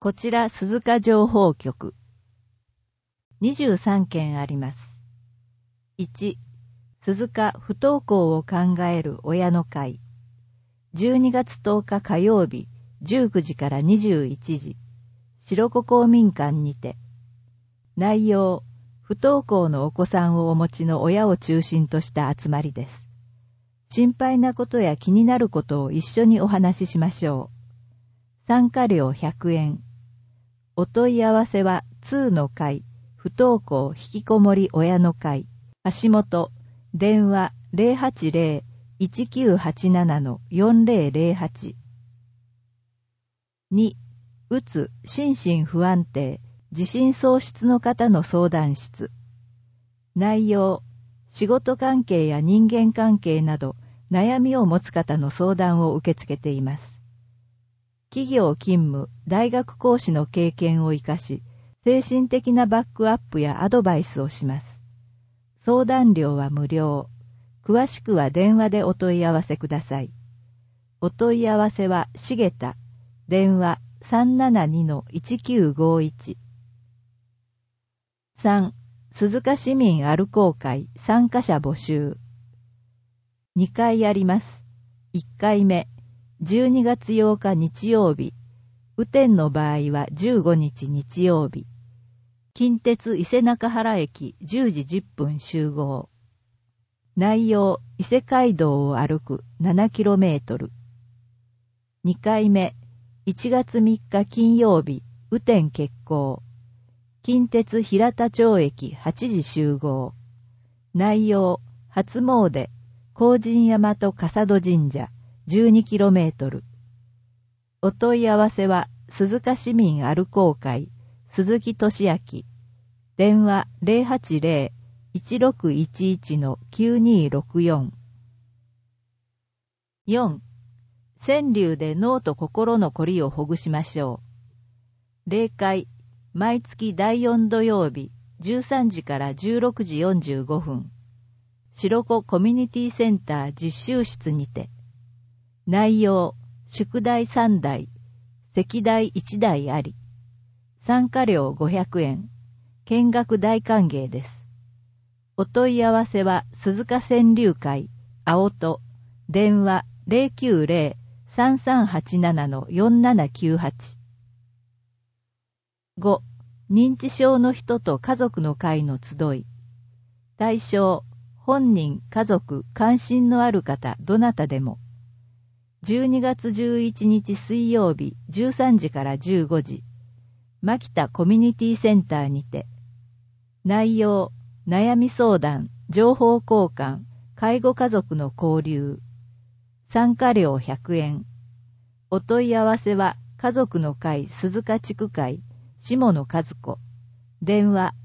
こちら鈴鹿情報局。23件あります。1、鈴鹿不登校を考える親の会。12月10日火曜日、19時から21時、白子公民館にて。内容、不登校のお子さんをお持ちの親を中心とした集まりです。心配なことや気になることを一緒にお話ししましょう。参加料100円。お問い合わせは2の会、不登校引きこもり親の会、橋本、電話 080-1987-4008。2、うつ、心身不安定、自信喪失の方の相談室。内容、仕事関係や人間関係など悩みを持つ方の相談を受け付けています。企業勤務、大学講師の経験を生かし、精神的なバックアップやアドバイスをします。相談料は無料。詳しくは電話でお問い合わせください。お問い合わせは重田、電話 372-1951。3、鈴鹿市民アルコー会参加者募集。2回あります。1回目。12月8日日曜日、雨天の場合は15日日曜日。近鉄伊勢中原駅10時10分集合。内容、伊勢街道を歩く 7km。2回目、1月3日金曜日、雨天決行。近鉄平田町駅8時集合。内容、初詣、荒神山と笠戸神社。12km。お問い合わせは鈴鹿市民アルコー会鈴木俊明、電話 080-1611-9264。4、川柳で脳と心のこりをほぐしましょう。例会、毎月第4土曜日13時から16時45分、白子コミュニティセンター実習室にて。内容、宿題3題、席題1題あり。参加料500円。見学大歓迎です。お問い合わせは鈴鹿川柳会、青戸、電話 090-3387-4798。5、認知症の人と家族の会の集い。対象、本人、家族、関心のある方、どなたでも。12月11日水曜日13時から15時、牧田コミュニティセンターにて。内容、悩み相談、情報交換、介護家族の交流。参加料100円。お問い合わせは家族の会鈴鹿地区会下野和子、電話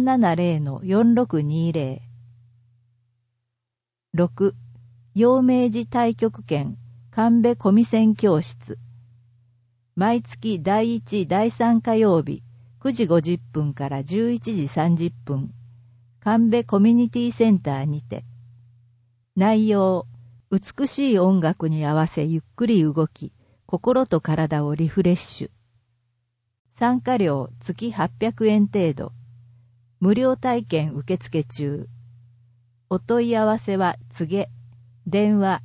370-4620。6、陽明寺太極拳神戸小見線教室。毎月第1、第3火曜日、9時50分から11時30分、神戸コミュニティセンターにて。内容、美しい音楽に合わせゆっくり動き、心と体をリフレッシュ。参加料月800円程度。無料体験受付中。お問い合わせは告げ、電話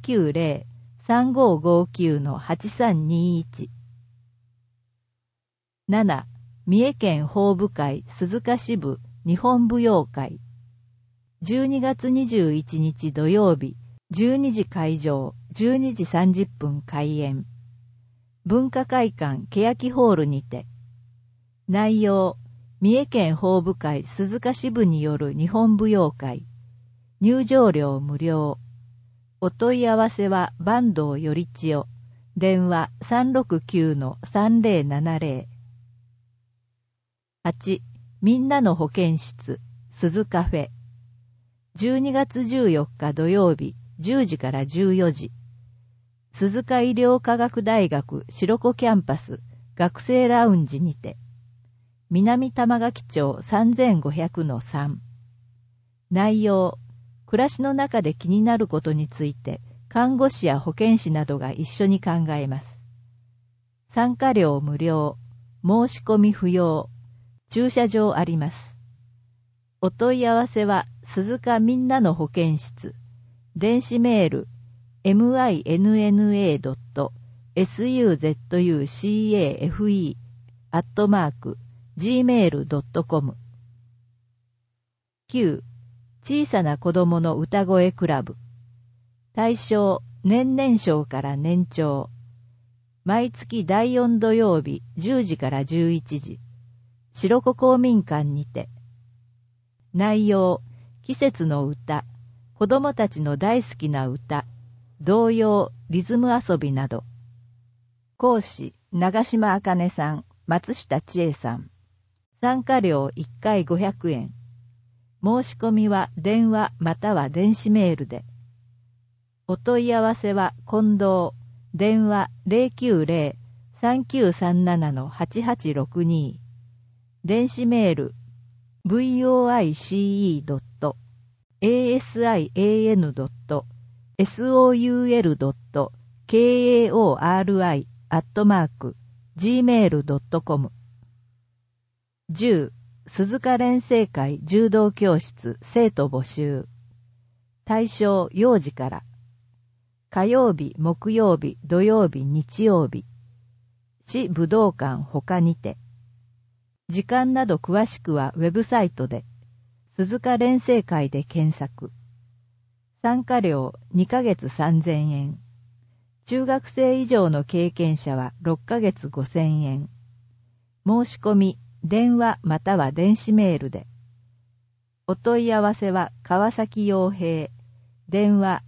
090-3559-8321。7、三重県法部会鈴鹿支部日本舞踊会。12月21日土曜日、12時会場、12時30分開演。文化会館欅ホールにて。内容、三重県法部会鈴鹿支部による日本舞踊会。入場料無料。お問い合わせは坂東よりちよ、電話 369-3070。8、みんなの保健室鈴カフェ。12月14日土曜日10時から14時、鈴鹿医療科学大学白子キャンパス学生ラウンジにて。南玉垣町 3500-3。内容、暮らしの中で気になることについて看護師や保健師などが一緒に考えます。参加料無料。 申し込み不要。駐車場あります。お問い合わせは鈴鹿みんなの保健室。電子メール minna.suzucafe@gmail.com。 9. 小さな子供の歌声クラブ。対象年々賞から年長。毎月第4土曜日10時から11時。白子公民館にて。内容、季節の歌、子供たちの大好きな歌、童謡、リズム遊びなど。講師、長島茜さん、松下千恵さん。参加料1回500円。申し込みは電話または電子メールで。お問い合わせは近藤、電話 090-3937-8862。電子メール voice.asan.soul.kaori@gmail.com。 10. 鈴鹿連成会柔道教室生徒募集。対象幼児から。火曜日、木曜日、土曜日、日曜日。市武道館他にて。時間など詳しくはウェブサイトで、鈴鹿連成会で検索。参加料2ヶ月3000円。中学生以上の経験者は6ヶ月5000円。申し込み、電話または電子メールで。お問い合わせは川崎洋平。電話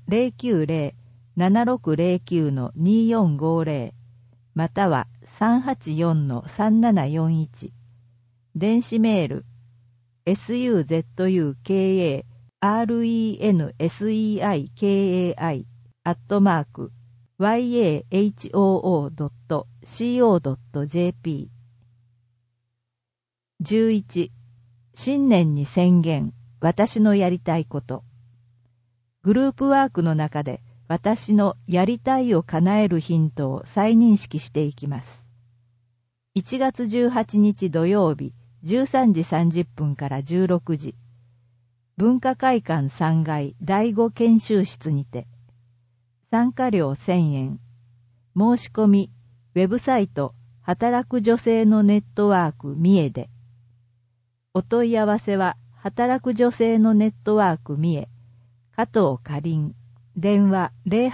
090-7609-2450 または 384-3741。電子メール suzukare@yahoo.co.jp。 11. 新年に宣言、私のやりたいこと。グループワークの中で私のやりたいを叶えるヒントを再認識していきます。1月18日土曜日13時30分から16時。文化会館3階第5研修室にて。参加料1000円。申し込み、ウェブサイト、働く女性のネットワーク三重で。お問い合わせは、働く女性のネットワーク三重、加藤かりん、電話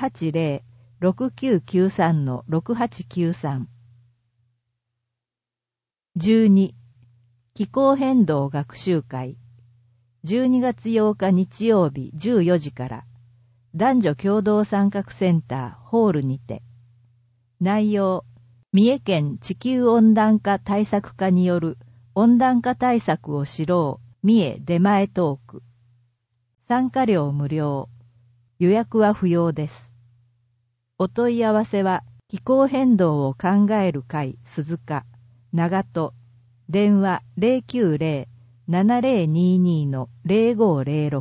080-6993-6893。12. 気候変動学習会。12月8日日曜日14時から、男女共同参画センターホールにて。内容、三重県地球温暖化対策課による温暖化対策を知ろう三重出前トーク。参加料無料。予約は不要です。お問い合わせは気候変動を考える会鈴鹿長門電話 090-7022-0506。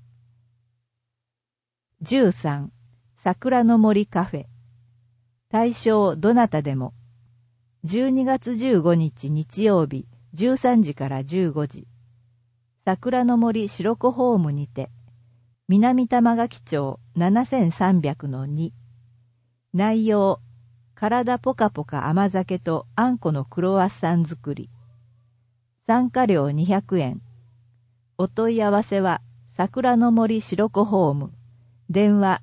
13. 桜の森カフェ。対象どなたでも。12月15日日曜日13時から15時。桜の森白子ホームにて。南玉垣町 7300-2。内容、体ポカポカ甘酒とあんこのクロワッサン作り。参加料200円。お問い合わせは桜の森白子ホーム。電話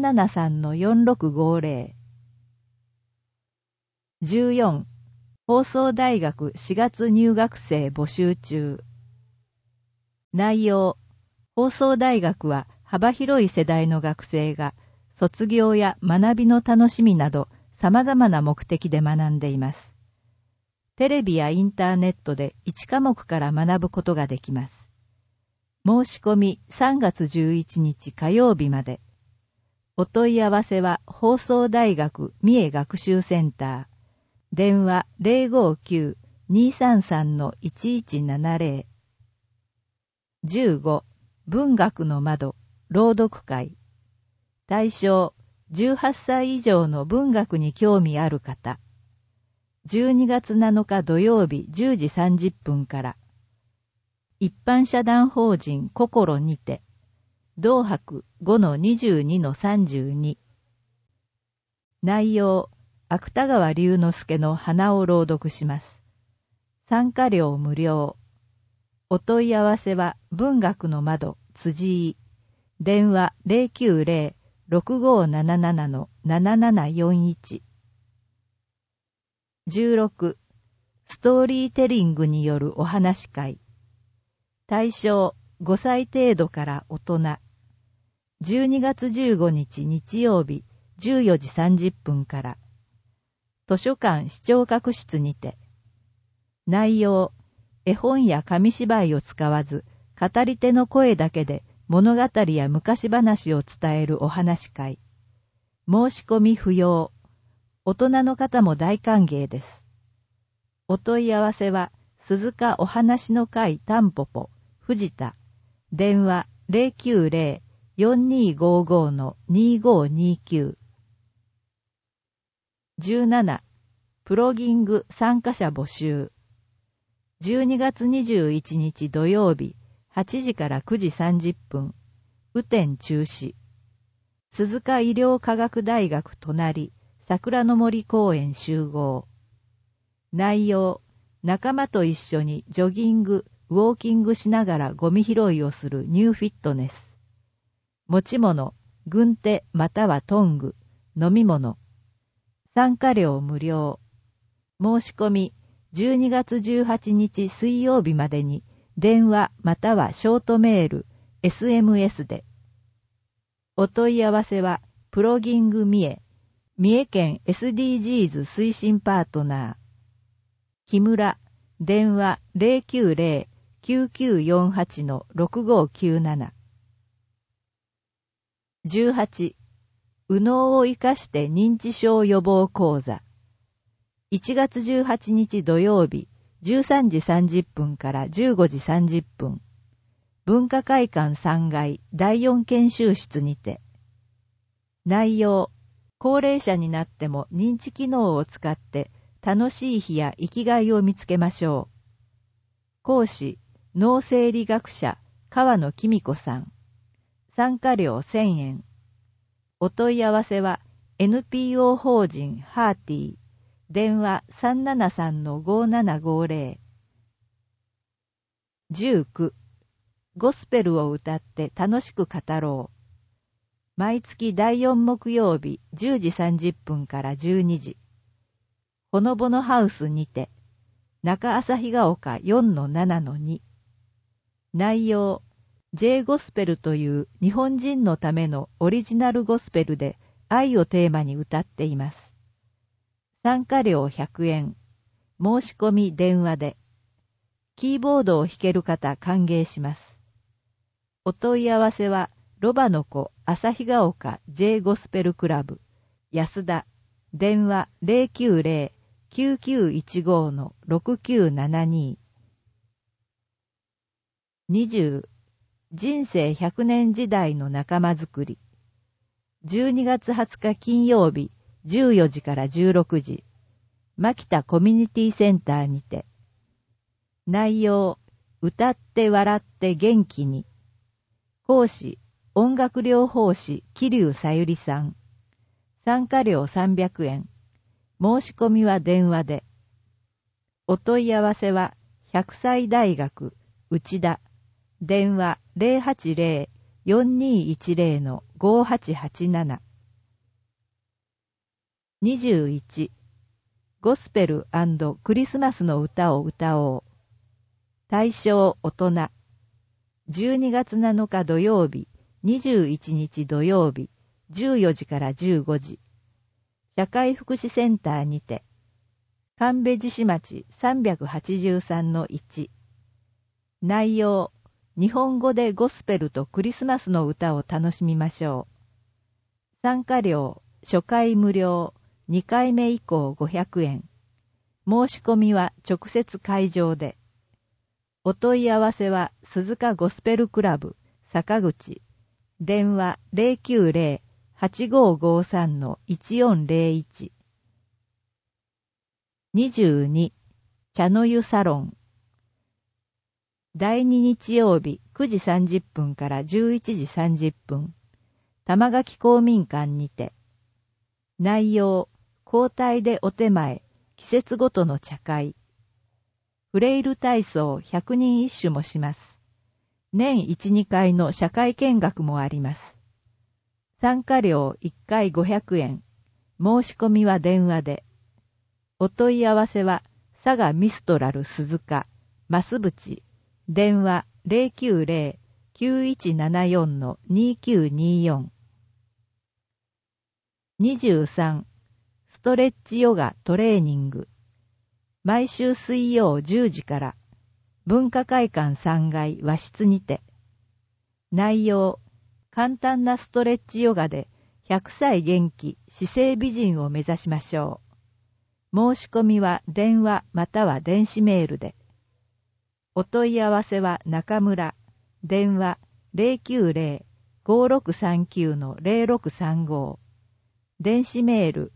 373-4650。14. 放送大学4月入学生募集中。内容、放送大学は幅広い世代の学生が卒業や学びの楽しみなど様々な目的で学んでいます。テレビやインターネットで1科目から学ぶことができます。申し込み3月11日火曜日まで。お問い合わせは放送大学三重学習センター。電話 059-233-1170。15. 文学の窓朗読会。対象18歳以上の文学に興味ある方。 12月7日土曜日10時30分から。一般社団法人心にて、同泊 5-22-32。内容、芥川龍之介の花を朗読します。参加料無料。お問い合わせは文学の窓辻井。電話 090-6577-7741。16. ストーリーテリングによるお話会。対象5歳程度から大人。12月15日日曜日14時30分から。図書館視聴覚室にて。内容、絵本や紙芝居を使わず、語り手の声だけで物語や昔話を伝えるお話会。申し込み不要。大人の方も大歓迎です。お問い合わせは、鈴鹿お話の会たんぽぽ、藤田。電話 090-4255-2529。17. プロギング参加者募集。12月21日土曜日8時から9時30分。雨天中止。鈴鹿医療科学大学隣、桜の森公園集合。内容、仲間と一緒にジョギング、ウォーキングしながらゴミ拾いをするニューフィットネス。持ち物、軍手またはトング、飲み物。参加料無料。申し込み、12月18日水曜日までに電話またはショートメール、SMS で。お問い合わせは、プロギング三重、三重県 SDGs 推進パートナー。木村、電話 090-9948-6597。18. 右脳を生かして認知症予防講座。1月18日土曜日13時30分から15時30分。文化会館3階第4研修室にて。内容、高齢者になっても認知機能を使って楽しい日や生きがいを見つけましょう。講師、脳生理学者、川野紀美子さん。参加料1000円。お問い合わせは NPO 法人ハーティー。電話 373-5750。19. ゴスペルを歌って楽しく語ろう。毎月第4木曜日10時30分から12時。ほのぼのハウスにて、中旭ヶ丘 4-7-2。内容、J ゴスペルという日本人のためのオリジナルゴスペルで愛をテーマに歌っています。参加料100円。申し込み電話で。キーボードを弾ける方歓迎します。お問い合わせは、ロバの子旭ヶ丘 J ゴスペルクラブ安田。電話 090-9915-6972。20. 人生100年時代の仲間づくり。12月20日金曜日14時から16時。牧田コミュニティセンターにて。内容、歌って笑って元気に。講師、音楽療法士桐生さゆりさん。参加料300円。申し込みは電話で。お問い合わせは100歳大学内田。電話 080-4210-5887。21. ゴスペル&クリスマスの歌を歌おう。対象大人。12月7日土曜日、21日土曜日、14時から15時。社会福祉センターにて。神戸路市町 383-1。内容、日本語でゴスペルとクリスマスの歌を楽しみましょう。参加料、初回無料、2回目以降500円。申し込みは直接会場で。お問い合わせは鈴鹿ゴスペルクラブ坂口。電話 090-8553-1401。 22、茶の湯サロン。第2日曜日9時30分から11時30分、玉垣公民館にて。内容、交代でお手前、季節ごとの茶会。フレイル体操100人一首もします。年1、2回の社会見学もあります。参加料1回500円。申し込みは電話で。お問い合わせは、佐賀ミストラル鈴鹿、増渕、電話 090-9174-2924。23、ストレッチヨガトレーニング。毎週水曜10時から、文化会館3階和室にて。内容、簡単なストレッチヨガで100歳元気、姿勢美人を目指しましょう。申し込みは電話または電子メールで。お問い合わせは中村、電話 090-5639-0635。電子メール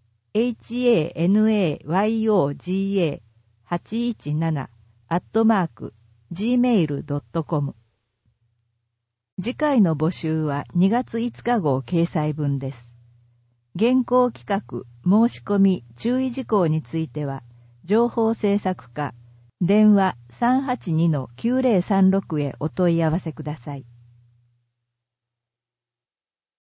hanayoga817@gmail.com。次回の募集は2月5日号掲載分です。原稿企画、申し込み、注意事項については、情報制作課、電話 382-9036 へお問い合わせください。